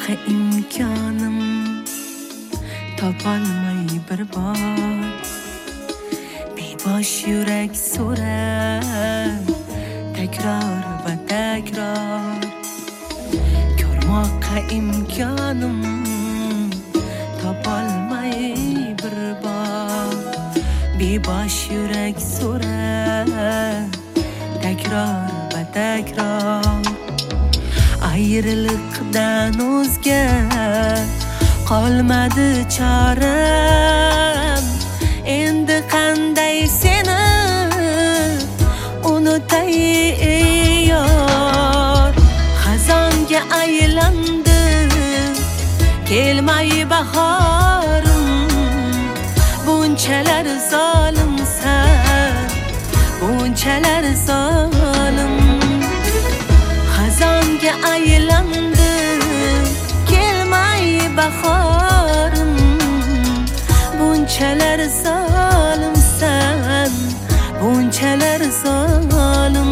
Ko'rmoqqa imkonim topolmay bir bor bebosh yurak so'rar takror va takror. Ko'rmoqqa imkonim topolmay bir bor bebosh yurak so'rar takror va takror. Ayriliqdan o'zga qolmadi choram, endi qanday seni unutay ey yor. Xazonga aylandi kelmay bahorim, bunchalar zolimsan, bunchalar zolim. Xazonga aylandi kelmay bahorim, bunchalar zolimsan, bunchalar zolim.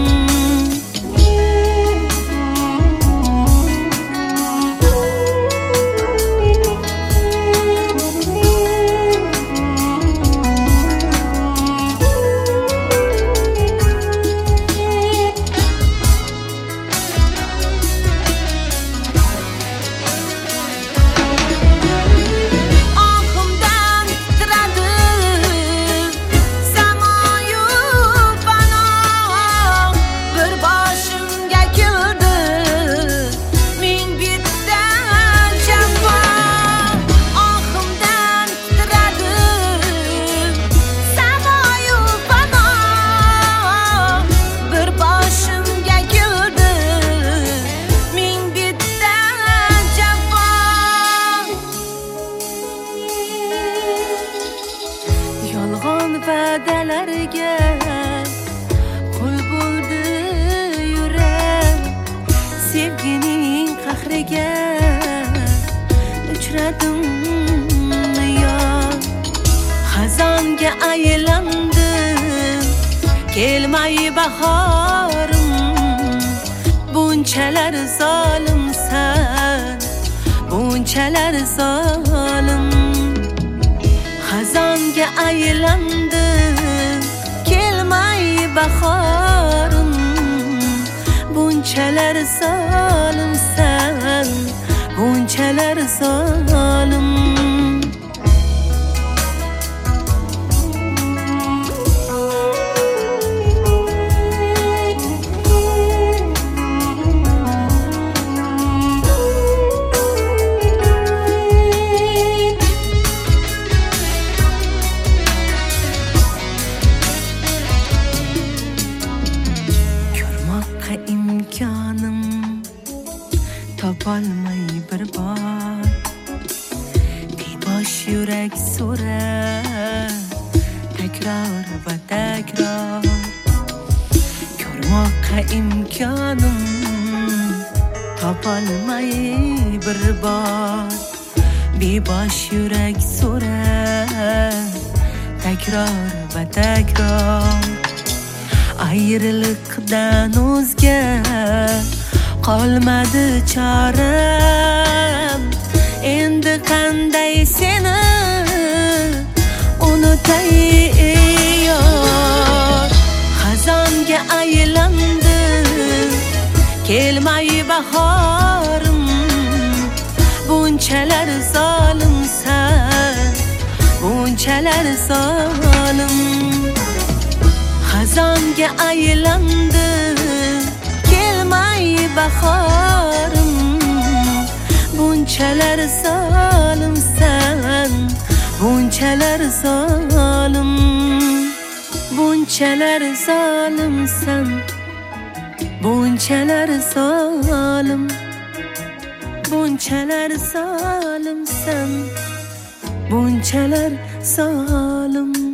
Yolg'on va'dalarga qul bo'ldi yurak, sevgining qahriga uchradim yon. Xazonga aylandim kelmay bahorim, bunchalar zolimsan, bunchalar zolim. Xazonga aylandim kelmay bahorim, bunchalar zolimsan, bunchalar zolim. İmkanım topolmay bir bor bebosh yurak so'rar takror va takror. Ko'rmoqqa imkonim topolmay bir bor bebosh yurak so'rar takror va takror. Ayriliqdan o'zga qolmadi choram, endi qanday seni unutay ey yor. Xazonga aylandi kelmay bahorim, bunchalar zolimsan, bunchalar zolim. Xazonga aylandim kelmay bahorim, bunchalar zolimsan, bunchalar zolim. Bunchalar zolimsan, bunchalar zolim. Bunchalar zolimsan, bunchalar zolim.